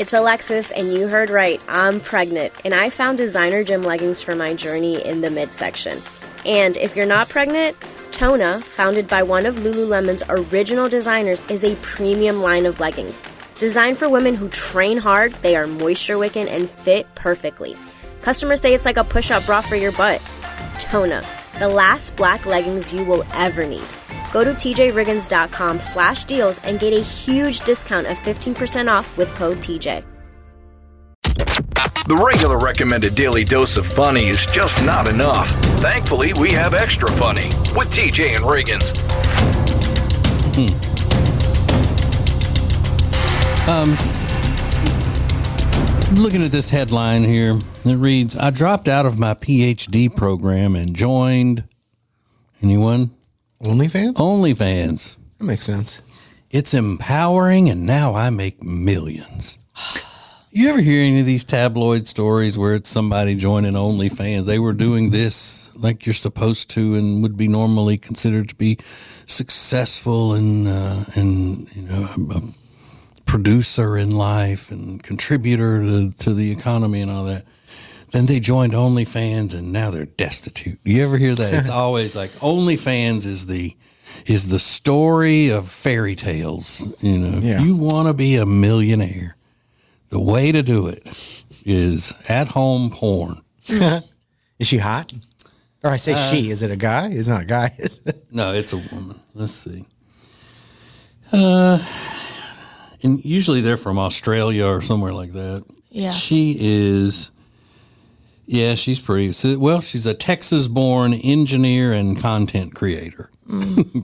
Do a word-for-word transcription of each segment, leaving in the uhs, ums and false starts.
It's Alexis, and you heard right, I'm pregnant, and I found designer gym leggings for my journey in the midsection. And if you're not pregnant, Tona, founded by one of Lululemon's original designers, is a premium line of leggings. Designed for women who train hard, they are moisture-wicking and fit perfectly. Customers say it's like a push-up bra for your butt. Tona, the last black leggings you will ever need. Go to tjriggins.com slash deals and get a huge discount of fifteen percent off with code T J. The regular recommended daily dose of funny is just not enough. Thankfully, we have extra funny with T J and Riggins. um, looking at this headline here, it reads, I dropped out of my P H D program and joined, anyone? OnlyFans? OnlyFans. That makes sense. It's empowering, and now I make millions. You ever hear any of these tabloid stories where it's somebody joining OnlyFans? They were doing this like you're supposed to and would be normally considered to be successful and, uh, and you know, a producer in life and contributor to, to the economy and all that. Then they joined OnlyFans and now they're destitute. You ever hear that? It's always like OnlyFans is the is the story of fairy tales. You know, Yeah. if you want to be a millionaire, the way to do it is at home porn. Is she hot? Or I say uh, she. Is it a guy? It's not a guy. Is it? No, it's a woman. Let's see. Uh, and usually they're from Australia or somewhere like that. Yeah. She is. Yeah, she's pretty. So, well, she's a Texas-born engineer and content creator. Mm.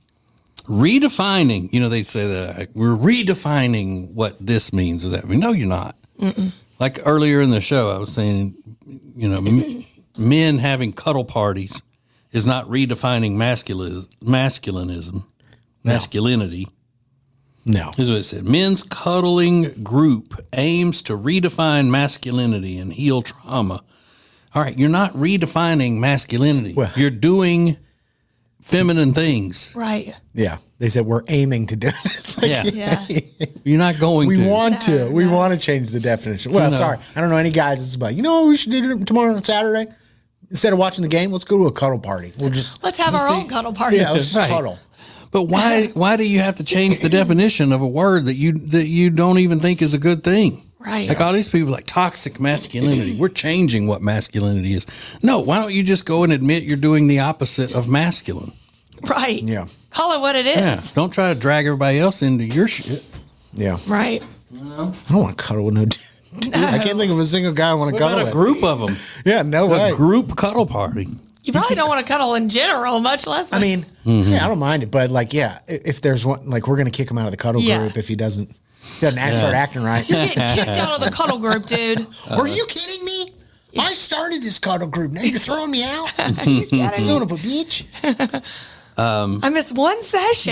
Redefining, you know, they say that like, we're redefining what this means or that. I mean, no, you're not. Mm-mm. Like earlier in the show, I was saying, you know, m- men having cuddle parties is not redefining masculine, masculinism, masculinity. No. Here's what it said. Men's cuddling group aims to redefine masculinity and heal trauma. All right, you're not redefining masculinity. Well, you're doing feminine things. Right. Yeah. They said we're aiming to do it. It's like, yeah. yeah. You're not going we to. We want to. No, we no. want to change the definition. Well, No. sorry. I don't know any guys that's about, you know what we should do tomorrow on Saturday? Instead of watching the game, let's go to a cuddle party. We'll just. Let's have our see, own cuddle party. Yeah, let's just Right. cuddle. But why why do you have to change the definition of a word that you that you don't even think is a good thing? Right. Like all these people are like toxic masculinity. We're changing what masculinity is. No, why don't you just go and admit you're doing the opposite of masculine? Right. Yeah. Call it what it is. Yeah. Don't try to drag everybody else into your shit. Yeah. Right. I don't want to cuddle with no dude. Dude, I can't think of a single guy I want to What cuddle about a with. group of them? Yeah, no way. A group cuddle party. You probably don't want to cuddle in general, much less. I mean, Mm-hmm. yeah, I don't mind it, but like, yeah, i- if there's one, like, we're going to kick him out of the cuddle Yeah. group if he doesn't, he doesn't act, start acting right. you're getting kicked out of the cuddle group, dude. Are you kidding me? I started this cuddle group. Now you're throwing me out? You got it. Son of a bitch. I missed one session.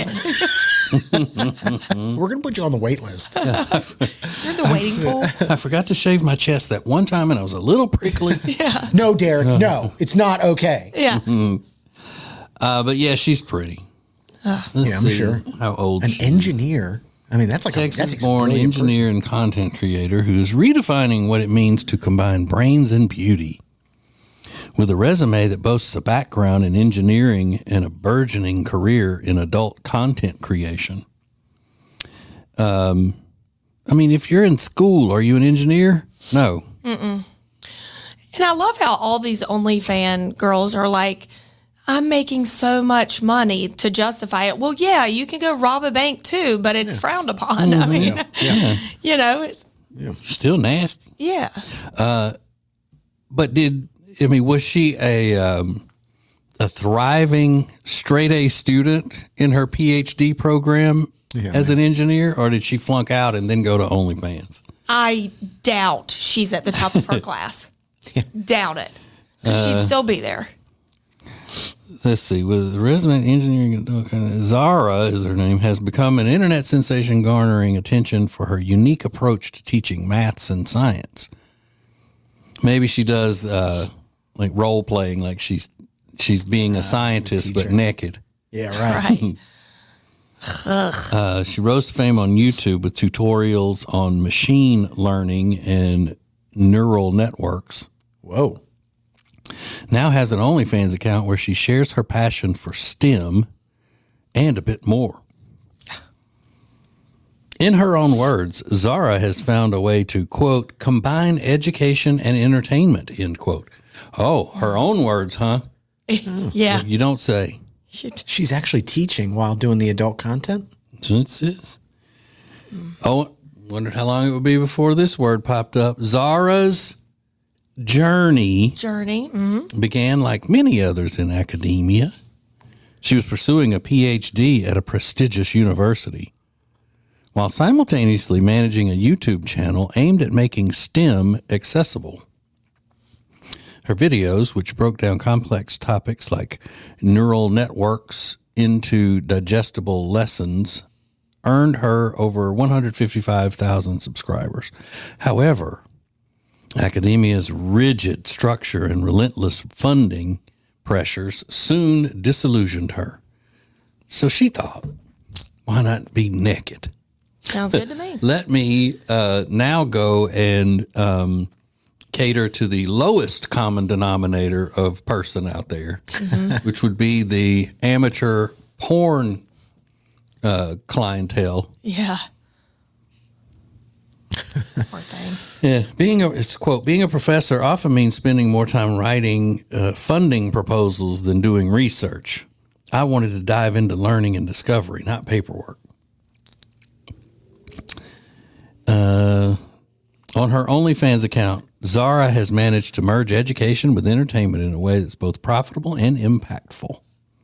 We're going to put you on the wait list. You're in the waiting pool. I forgot to shave my chest that one time and I was a little prickly. Yeah. No, Derek, no. It's not okay. Yeah. Uh, but yeah, she's pretty. Let's Yeah, I'm see sure. How old An she engineer. I mean, that's like a that's a Texas-born brilliant engineer and content creator who is redefining what it means to combine brains and beauty. With a resume that boasts a background in engineering and a burgeoning career in adult content creation. Um, I mean, if you're in school, are you an engineer? No. And I love how all these OnlyFans girls are like, I'm making so much money to justify it. Well, yeah, you can go rob a bank too, but it's frowned upon. I mean, you know, it's, Still nasty. yeah. But did, I mean, was she a um, a thriving straight A student in her P H D program Yeah, as an engineer, or did she flunk out and then go to OnlyFans? I doubt she's at the top of her class. Doubt it. 'Cause she'd still be there. Let's see. With resident engineering, okay, Zara is her name, has become an internet sensation, garnering attention for her unique approach to teaching maths and science. Maybe she does uh, like role playing, like she's she's being a scientist but naked. Yeah, right. Right. Uh, she rose to fame on YouTube with tutorials on machine learning and neural networks. Whoa. Now has an OnlyFans account where she shares her passion for STEM and a bit more. In her own words, Zara has found a way to, quote, combine education and entertainment, end quote. Oh, her own words, huh? Yeah. You don't say. She's actually teaching while doing the adult content? That's what it says. Oh, wondered how long it would be before this word popped up. Zara's journey Journey. Mm-hmm. began like many others in academia. She was pursuing a P H D at a prestigious university while simultaneously managing a YouTube channel aimed at making STEM accessible. Her videos, which broke down complex topics like neural networks into digestible lessons, earned her over one hundred fifty-five thousand subscribers. However, academia's rigid structure and relentless funding pressures soon disillusioned her. So she thought, why not be naked? Sounds good to me. Let me uh, now go and um, cater to the lowest common denominator of person out there, mm-hmm. which would be the amateur porn uh, clientele. Yeah. Poor thing. Yeah, being a it's quote being a professor often means spending more time writing uh, funding proposals than doing research. I wanted to dive into learning and discovery, not paperwork. Uh, on her OnlyFans account, Zara has managed to merge education with entertainment in a way that's both profitable and impactful.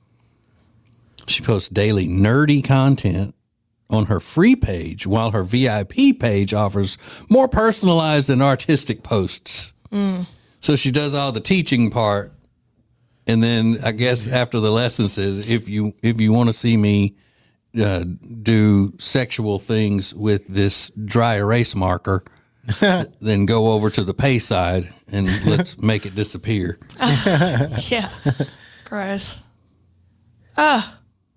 She posts daily nerdy content on her free page, while her V I P page offers more personalized and artistic posts. Mm. So she does all the teaching part, and then I guess after the lesson says, if you if you want to see me uh, do sexual things with this dry erase marker, then go over to the pay side and let's make it disappear. Uh, yeah, gross. Ah. Uh.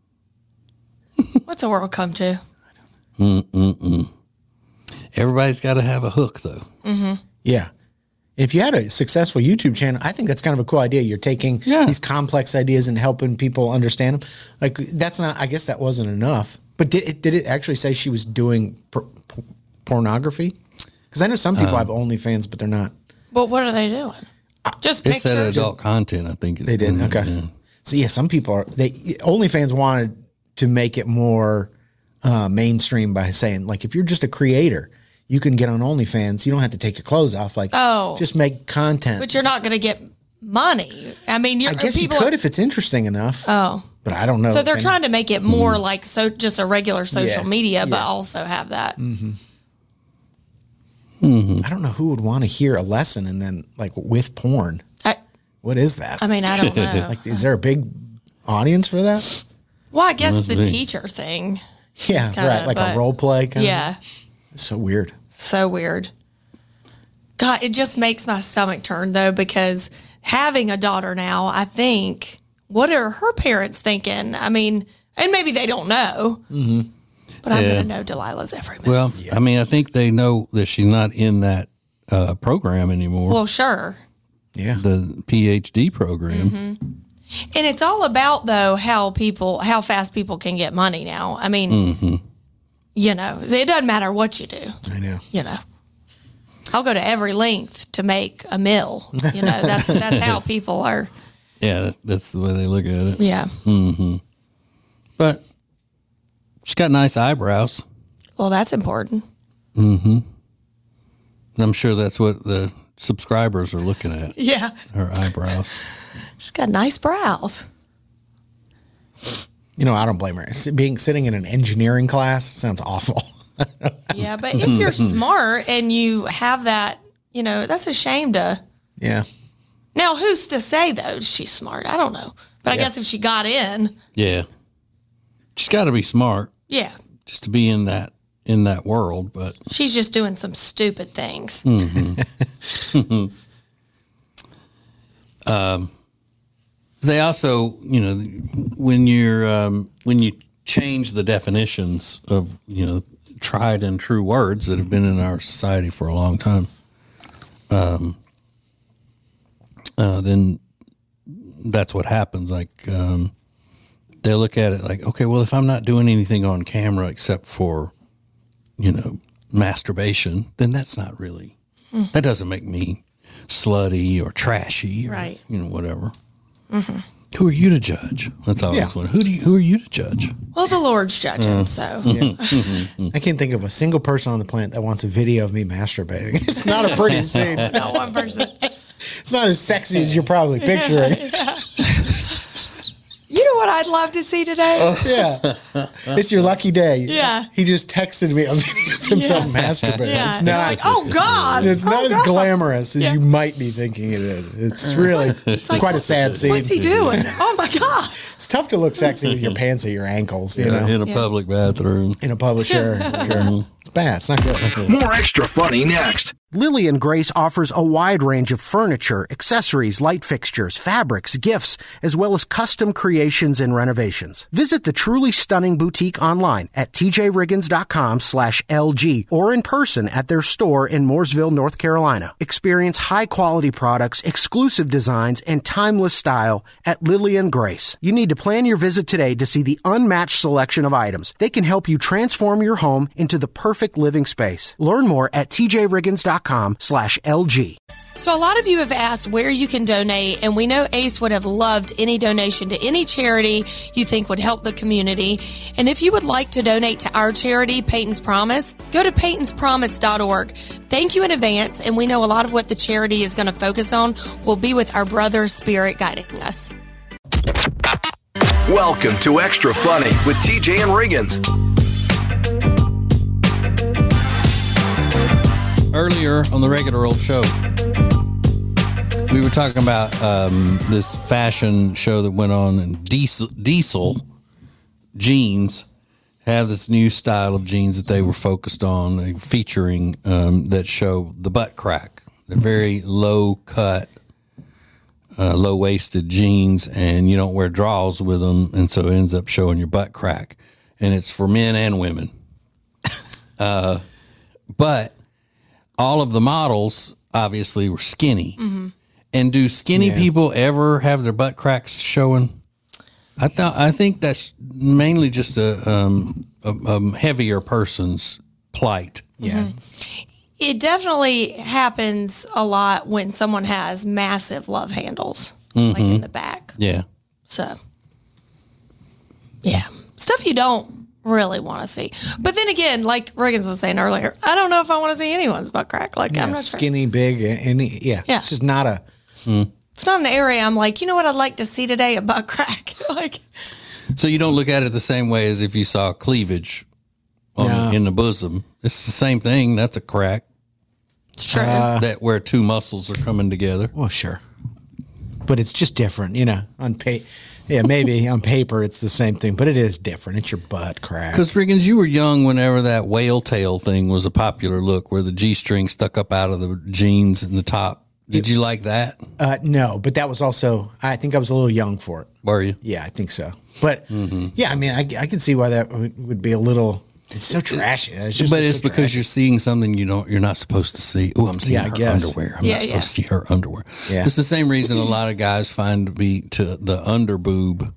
What's the world come to? Mm-mm-mm. Everybody's got to have a hook, though. Mm-hmm. Yeah. If you had a successful YouTube channel, I think that's kind of a cool idea. You're taking yeah. these complex ideas and helping people understand them. Like, that's not, I guess that wasn't enough. But did it, did it actually say she was doing por- por- pornography? Because I know some people um, have OnlyFans, but they're not. Well, what are they doing? Just it pictures? It said adult content, I think. They did? Okay. Yeah. So, yeah, some people are, they OnlyFans wanted to make it more uh, mainstream by saying, like, if you're just a creator, you can get on OnlyFans. You don't have to take your clothes off. Like, oh, just make content. But you're not going to get money. I mean, you're, I guess you could are, if it's interesting enough. Oh, but I don't know. So they're trying to make it more mm-hmm. like so, just a regular social yeah. media, but yeah. also have that. Mm-hmm. Mm-hmm. I don't know who would want to hear a lesson and then like with porn. I, what is that? I mean, I don't know. Like, is there a big audience for that? Well, I guess the teacher thing. Yeah, kinda, right. Like a role play kind yeah. of. It's so weird. So weird. God, it just makes my stomach turn, though, because having a daughter now, I think, what are her parents thinking? I mean, and maybe they don't know, mm-hmm. but I'm yeah. going to know Delilah's every move. Well, yeah. I mean, I think they know that she's not in that uh, program anymore. Well, sure. Yeah. The P H D program. Mm-hmm. And it's all about, though, how people, how fast people can get money now. I mean, mm-hmm. you know, it doesn't matter what you do. I know. You know, I'll go to every length to make a meal. You know, that's that's how people are. Yeah, that's the way they look at it. Yeah. Mm-hmm. But she's got nice eyebrows. Well, that's important. Mm-hmm. And I'm sure that's what the subscribers are looking at. Yeah. Her eyebrows. She's got nice brows. You know, I don't blame her. Being sitting in an engineering class sounds awful. Yeah, but if you're smart and you have that, you know, that's a shame to. Yeah. Now, who's to say though she's smart? I don't know, but I yeah. guess if she got in. Yeah. She's got to be smart. Yeah. Just to be in that in that world, but she's just doing some stupid things. Mm-hmm. um. They also, you know, when you're um, when you change the definitions of, you know, tried and true words that have been in our society for a long time, um, uh, then that's what happens. Like, um, they look at it like, okay, well, if I'm not doing anything on camera except for, you know, masturbation, then that's not really, mm. that doesn't make me slutty or trashy or, right. you know, whatever. Mm-hmm. Who are you to judge? That's always yeah. one. Who do you, who are you to judge? Well, the Lord's judging, uh, so. Yeah. I can't think of a single person on the planet that wants a video of me masturbating. It's not a pretty scene. Not one person. It's not as sexy as you're probably picturing. Yeah. You know what I'd love to see today? Yeah. It's your lucky day. Yeah. He just texted me a video of himself yeah. masturbating. Yeah. It's not. Like, oh, God. It's not oh, as God. glamorous as yeah. you might be thinking it is. It's really it's like, quite a sad scene. What's he doing? Oh, my God. It's tough to look sexy with your pants at your ankles, you yeah, know? In a yeah. public bathroom. In a public, sure. sure. It's bad. It's not good. More Extra Funny next. Lily and Grace offers a wide range of furniture, accessories, light fixtures, fabrics, gifts, as well as custom creations and renovations. Visit the truly stunning boutique online at t j riggins dot com slash L G or in person at their store in Mooresville, North Carolina. Experience high-quality products, exclusive designs, and timeless style at Lily and Grace. You need to plan your visit today to see the unmatched selection of items. They can help you transform your home into the perfect living space. Learn more at t j riggins dot com slash L G. So a lot of you have asked where you can donate, and we know Ace would have loved any donation to any charity you think would help the community. And if you would like to donate to our charity, Peyton's Promise, go to peytons promise dot org. Thank you in advance, and we know a lot of what the charity is going to focus on will be with our brother's spirit guiding us. Welcome to Extra Funny with T J and Riggins. Earlier on the regular old show, we were talking about um, this fashion show that went on, and Diesel, Diesel jeans have this new style of jeans that they were focused on, uh, featuring um, that show the butt crack. They're very low cut, uh, low waisted jeans, and you don't wear drawers with them, and so it ends up showing your butt crack. And it's for men and women. uh, but all of the models obviously were skinny. Mm-hmm. And do skinny yeah. people ever have their butt cracks showing? I thought I think that's mainly just a, um, a, a heavier person's plight. Yeah. Mm-hmm. It definitely happens a lot when someone has massive love handles, mm-hmm. like in the back. Yeah. So, yeah. Stuff you don't really want to see. But then again, like Riggins was saying earlier, I don't know if I want to see anyone's butt crack. Like, yeah, I'm not skinny, sure. big, any yeah. yeah. It's just not a... Mm. It's not an area I'm like, you know what I'd like to see today? A butt crack. Like, so you don't look at it the same way as if you saw cleavage on, no. in the bosom. It's the same thing. That's a crack. It's true. Uh, that where two muscles are coming together. Well, sure. But it's just different, you know, on pay. Yeah, maybe on paper it's the same thing, but it is different. It's your butt crack. Because, Riggins, you were young whenever that whale tail thing was a popular look, where the G-string stuck up out of the jeans in the top. Did it, you like that? Uh, no, but that was also, I think I was a little young for it. Were you? Yeah, I think so. But, mm-hmm. yeah, I mean, I, I can see why that would, would be a little... It's so trashy. It's just, but it's it's so because trashy. You're seeing something you don't. You're not supposed to see. Oh, I'm seeing yeah, her guess. underwear. I'm yeah, not supposed yeah. to see her underwear. Yeah. It's the same reason a lot of guys find to be to the under boob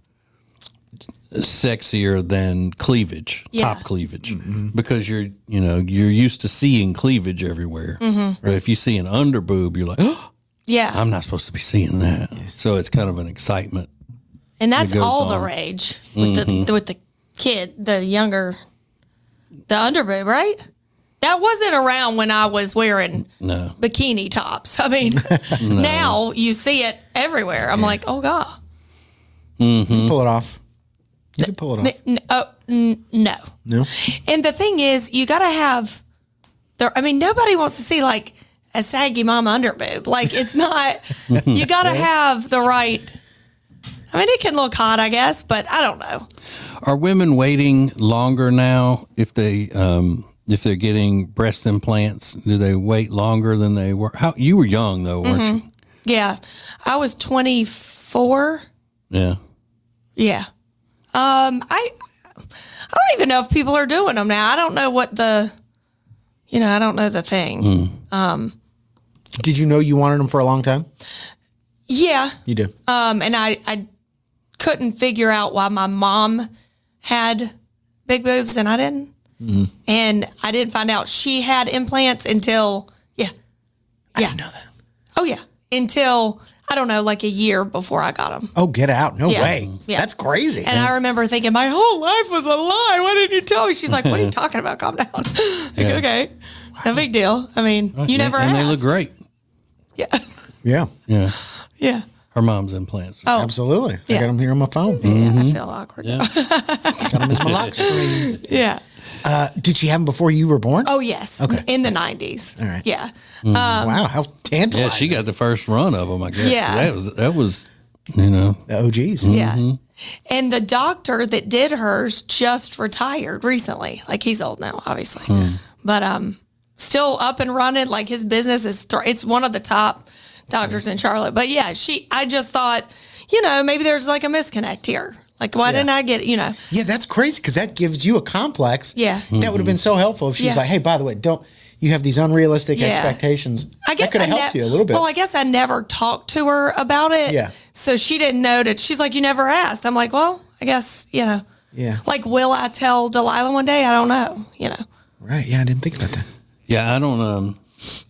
sexier than cleavage, yeah. top cleavage, mm-hmm. because you're you know you're used to seeing cleavage everywhere. Mm-hmm. But if you see an under boob, you're like, oh, yeah, I'm not supposed to be seeing that. So it's kind of an excitement, and that's that all on. the rage with mm-hmm. the with the kid, the younger, the under boob, right? That wasn't around when I was wearing no. bikini tops. I mean, no. Now you see it everywhere. I'm yeah. like, oh God. Mm-hmm. You can pull it off. You can pull it off. N- oh, n- no. No. And the thing is, you got to have, the, I mean, nobody wants to see like a saggy mama under boob. Like, it's not, you got to have the right, I mean, it can look hot, I guess, but I don't know. Are women waiting longer now if they, um, if they're getting breast implants? Do they wait longer than they were? How you were young though, weren't mm-hmm. you? Yeah, I was twenty-four. Yeah. Yeah. Um, I I don't even know if people are doing them now. I don't know what the, you know, I don't know the thing. Mm. Um, Did you know you wanted them for a long time? Yeah. You do. Um, and I, I couldn't figure out why my mom had big boobs and I didn't. Mm-hmm. And I didn't find out she had implants until, yeah. I Yeah. didn't know that. Oh, yeah. Until, I don't know, like a year before I got them. Oh, get out. No Yeah. way. Yeah. That's crazy. And I remember thinking, my whole life was a lie. Why didn't you tell me? She's like, what are you talking about? Calm down. Like, Yeah. okay. No big deal. I mean, you never and asked. they look great. Yeah. yeah, Yeah. Yeah. Her mom's implants. Oh, absolutely. I Yeah. got them here on my phone. yeah. I feel awkward. Yeah. Got them as my lock screen. Yeah. Uh, did she have them before you were born? Oh, yes. Okay. In the nineties. All right. Yeah. Wow, how tantalizing. Yeah, she got the first run of them, I guess. Yeah. That was, that was, you know. the O Gs. Yeah. And the doctor that did hers just retired recently. Like he's old now, obviously. But um still up and running. Like his business is th- it's one of the top doctors in Charlotte. But yeah, she I just thought, you know, maybe there's like a misconnect here. Like why didn't I get, you know. Yeah, that's crazy because that gives you a complex. Yeah. That would have been so helpful if she was Yeah. like, hey, by the way, don't, you have these unrealistic Yeah. expectations. I guess that could have I helped ne- you a little bit. Well, I guess I never talked to her about it. Yeah. So she didn't know that. She's like, you never asked. I'm like, well, I guess, you know. yeah. Like, will I tell Delilah one day? I don't know, you know. Right. Yeah, I didn't think about that. Yeah, I don't um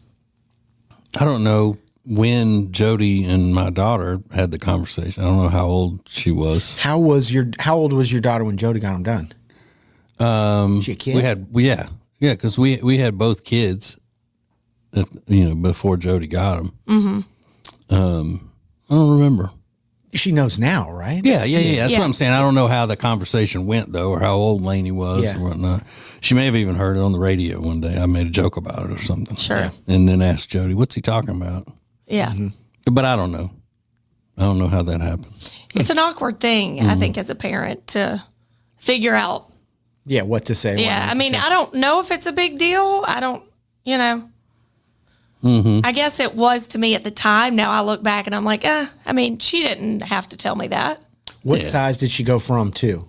I don't know when Jody and my daughter had the conversation. I don't know how old she was. How was your, how old was your daughter when Jody got them done? Um, she a kid? We had yeah. Yeah, cuz we we had both kids at, you know, before Jody got them. Mhm. Um I don't remember. She knows now, right? Yeah, yeah, yeah. That's Yeah. what I'm saying. I don't know how the conversation went though, or how old Lainey was Yeah. or whatnot. She may have even heard it on the radio one day. I made a joke about it or something. Sure. And then asked Jody, "What's he talking about?" Yeah. But I don't know. I don't know how that happened. It's an awkward thing, I think, as a parent to figure out. Yeah, what to say. what Yeah. not I to mean, say. I don't know if it's a big deal. I don't, you know. I guess it was to me at the time. Now I look back and I'm like, eh, I mean, she didn't have to tell me that. What Yeah. size did she go from to?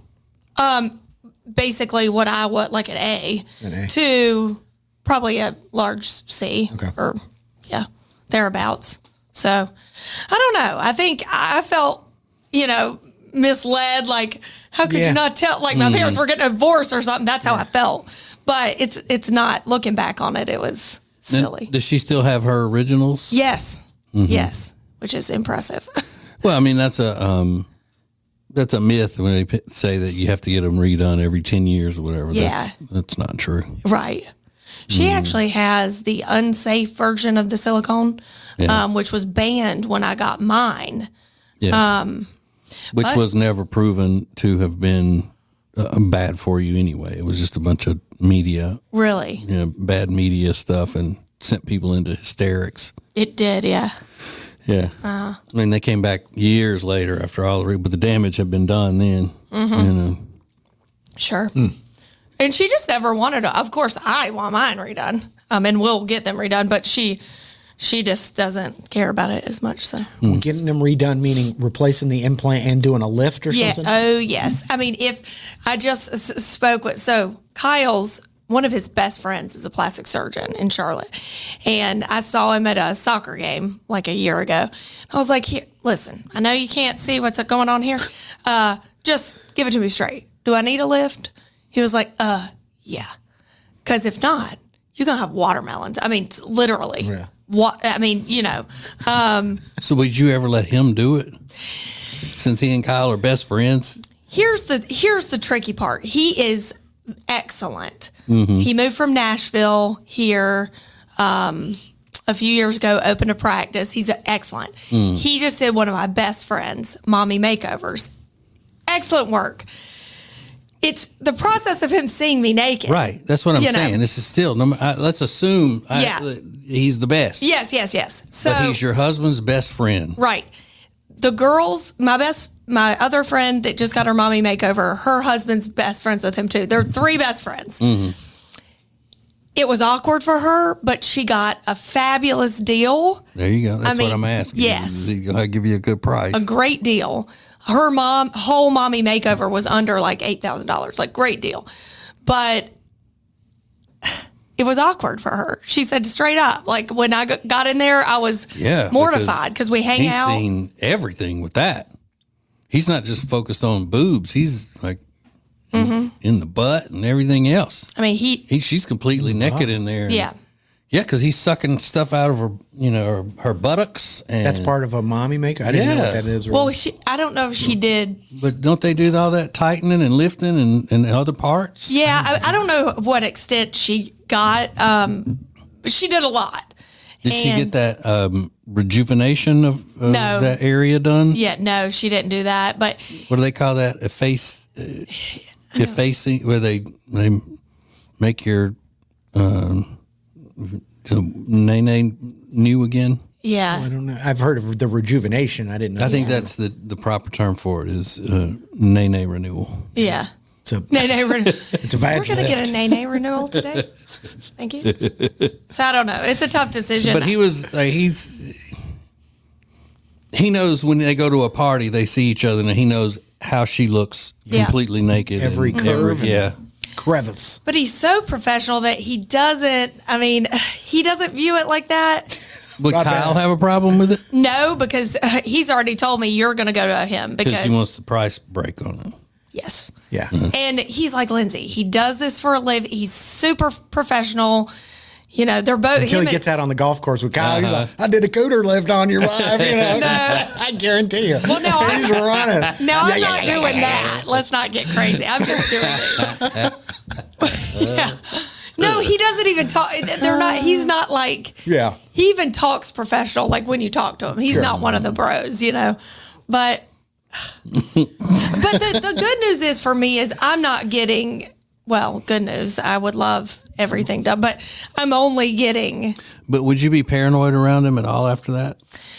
Basically, what I would like an A, An A. to probably a large C Okay. or, yeah, thereabouts. So I don't know. I think I felt, you know, misled. Like, how could Yeah. you not tell? Like, my parents were getting a divorce or something. That's how I felt. But it's it's not. Looking back on it, it was silly. Does she still have her originals? Yes, yes, which is impressive. Well, I mean, that's a um, that's a myth when they p- say that you have to get them redone every ten years or whatever. Yeah. That's, that's not true. Right. She actually has the unsafe version of the silicone, Yeah. um, which was banned when I got mine. Yeah. Um, Which but- was never proven to have been uh, bad for you anyway. It was just a bunch of media, Really, you know, bad media stuff and sent people into hysterics. it did. Yeah. Yeah. Uh-huh. I mean, they came back years later after all the, re- but the damage had been done then, Mm-hmm. you know. Sure. And she just never wanted to. Of course, I want mine redone, um, and we'll get them redone. But she, she just doesn't care about it as much. So Getting them redone, meaning replacing the implant and doing a lift or yeah. something? Oh yes. I mean, if I just s- spoke with so Kyle's one of his best friends is a plastic surgeon in Charlotte, and I saw him at a soccer game like a year ago. I was like, here, listen, I know you can't see what's going on here. Uh, just give it to me straight. Do I need a lift? He was like, uh, yeah. Because if not, you're going to have watermelons. I mean, literally. Yeah. What? I mean, you know. Um, So would you ever let him do it? Since he and Kyle are best friends? here's the here's the tricky part. He is excellent. He moved from Nashville here um, a few years ago, opened a practice. He's excellent. He just did one of my best friends, Mommy Makeovers. Excellent work. It's the process of him seeing me naked. Right. That's what I'm You know. saying. This is still, no, I, let's assume I, Yeah. he's the best. Yes, yes, yes. So But he's your husband's best friend. right. The girls, my best, my other friend that just got her mommy makeover, her husband's best friends with him too. They're three best friends. It was awkward for her, but she got a fabulous deal, There you go. That's I mean, what I'm asking. yes. Is he going to give you a good price? a great deal. her mom whole mommy makeover was under like eight thousand dollars, like great deal. But it was awkward for her. She said straight up, like when I got in there, I was yeah, mortified because we hang he's out. He's seen everything with that. He's not just focused on boobs. He's like mm-hmm. in the butt and everything else. I mean, he, he she's completely naked in there. Yeah. Yeah, because he's sucking stuff out of her, you know, her, her buttocks. And that's part of a mommy maker? I didn't yeah. know what that is. Really. Well, she, I don't know if she did. But don't they do all that tightening and lifting and, and other parts? Yeah, I, I don't know what extent she got. Um, but she did a lot. Did and she get that um, rejuvenation of, of no. that area done? Yeah, no, she didn't do that. But what do they call that? Efface, uh, effacing, where they they make your um, nay new again. Yeah, oh, I don't know. I've heard of the rejuvenation. I didn't know. I think that. that's the, the proper term for it is uh, nay renewal. Yeah. So nay renewal. It's a vag We're going to get a nay renewal today. Thank you. So I don't know. It's a tough decision. But he was like, he's he knows when they go to a party, they see each other, and he knows how she looks Yeah. completely naked. Every and curve every- yeah. crevice. But he's so professional that he doesn't, I mean, he doesn't view it like that. Would Not Kyle bad. have a problem with it? No, because uh, he's already told me you're going to go to him Because because he wants the price break on it. yes. Yeah. And he's like Lindsay. He does this for a living. He's super professional. You know, they're both Until him he and- gets out on the golf course with Kyle, Uh-huh. he's like, "I did a cooter lift on your wife." You know, I guarantee you. Well, no, I'm- he's running. Now Yeah, I'm yeah, not yeah, doing yeah, that. Let's not get crazy. I'm just doing it. yeah. No, he doesn't even talk. They're not. He's not like. Yeah. He even talks professional. Like when you talk to him, he's Sure. not one of the bros, you know. But. but the the good news is for me is I'm not getting. Well, good news. I would love everything done, but I'm only getting. But would you be paranoid around him at all after that?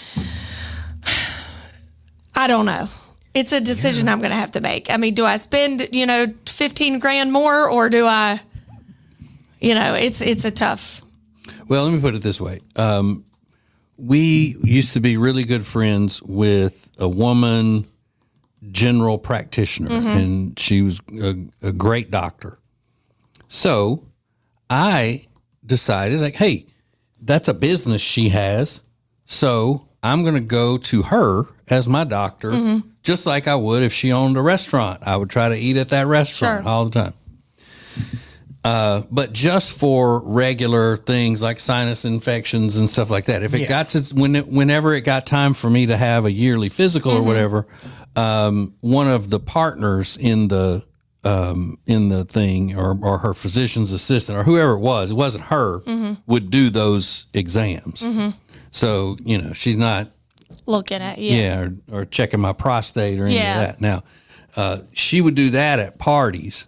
I don't know. It's a decision I'm going to have to make. I mean, do I spend, you know, fifteen grand more or do I, you know, it's, it's a tough. Well, let me put it this way. Um, we used to be really good friends with a woman general practitioner, Mm-hmm. and she was a, a great doctor. So I decided, like, hey, that's a business she has. So I'm going to go to her as my doctor, Mm-hmm. just like I would if she owned a restaurant. I would try to eat at that restaurant Sure. all the time. Uh, but just for regular things like sinus infections and stuff like that. If it Yeah. got to when it, whenever it got time for me to have a yearly physical or whatever, um, one of the partners in the um, in the thing, or or her physician's assistant, or whoever it was, it wasn't her, would do those exams. So you know, she's not Looking at you. yeah, or, or checking my prostate or any Yeah. of that. Now, uh, she would do that at parties.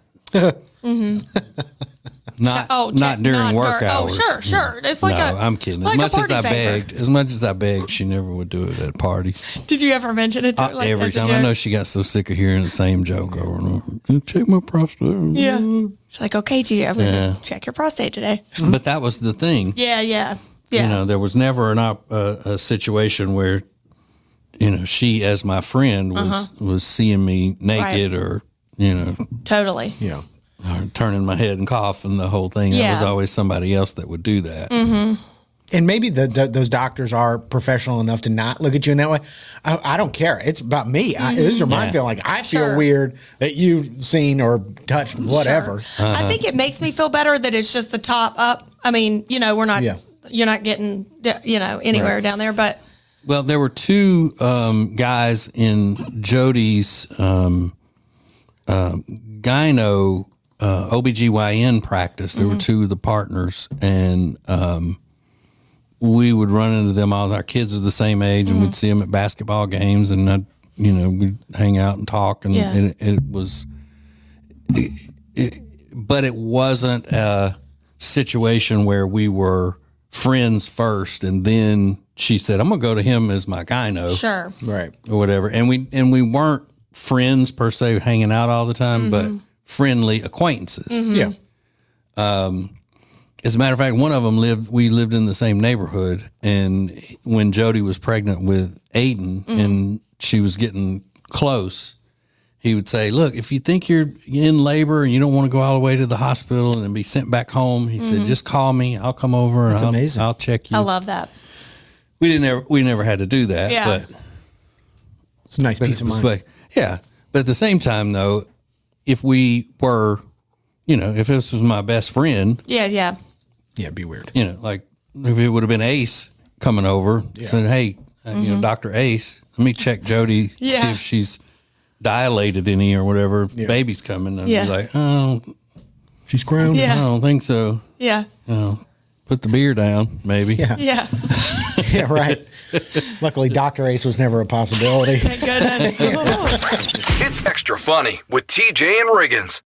Not, Oh, not check- during not work dur- oh, hours. sure, sure. It's like no, a- I'm kidding. like as a much as party I favor. begged, as much as I begged, she never would do it at parties. Did you ever mention it to her? Uh, Like, every as a time, I joke? know she got so sick of hearing the same joke over and over. Check my prostate. Yeah. She's like, okay, T J, I'm going to Yeah. check your prostate today. But that was the thing. Yeah, yeah, yeah. You know, there was never an op- uh, a situation where, you know, she as my friend was was seeing me naked or you know Totally. Yeah. or turning my head and coughing the whole thing. There Yeah. was always somebody else that would do that. And maybe the, the those doctors are professional enough to not look at you in that way. I, I don't care. It's about me. I, these are my Yeah. feeling. Like I feel Sure. weird that you've seen or touched whatever. Sure. Uh-huh. I think it makes me feel better that it's just the top up. I mean, you know, we're not, Yeah. you're not getting, you know, anywhere down there, but Well, there were two um, guys in Jody's um, uh, gyno uh, O B G Y N practice. There were two of the partners, and um, we would run into them all. Our kids are the same age, and we'd see them at basketball games, and I'd, you know, we'd hang out and talk, and, Yeah. and it, it was, it, it, but it wasn't a situation where we were friends first, and then she said, "I'm gonna go to him as my gyno." sure. Right. Or whatever. And we and we weren't friends per se, hanging out all the time, but friendly acquaintances. Yeah. As a matter of fact, one of them lived. We lived in the same neighborhood, and when Jody was pregnant with Aiden, and she was getting close, he would say, look, if you think you're in labor and you don't want to go all the way to the hospital and then be sent back home, he mm-hmm. said, just call me. I'll come over. That's and I'll, amazing. I'll check you. I love that. We didn't ever, we never had to do that, Yeah. but It's a nice but peace of it was mind. like- yeah. But at the same time though, if we were, you know, if this was my best friend, Yeah, yeah. Yeah, it'd be weird. you know, like if it would have been Ace coming over, said, hey, uh, you know, Doctor Ace, let me check Jody, see Yeah. if she's dilated any or whatever. If Yeah. baby's coming. I'd Yeah. be like, oh, She's grown. Yeah. I don't think so. Yeah. You know, put the beer down, maybe. Yeah. Yeah. Yeah, right. Luckily, Doctor Ace was never a possibility. Thank goodness. It's Extra Funny with T J and Riggins.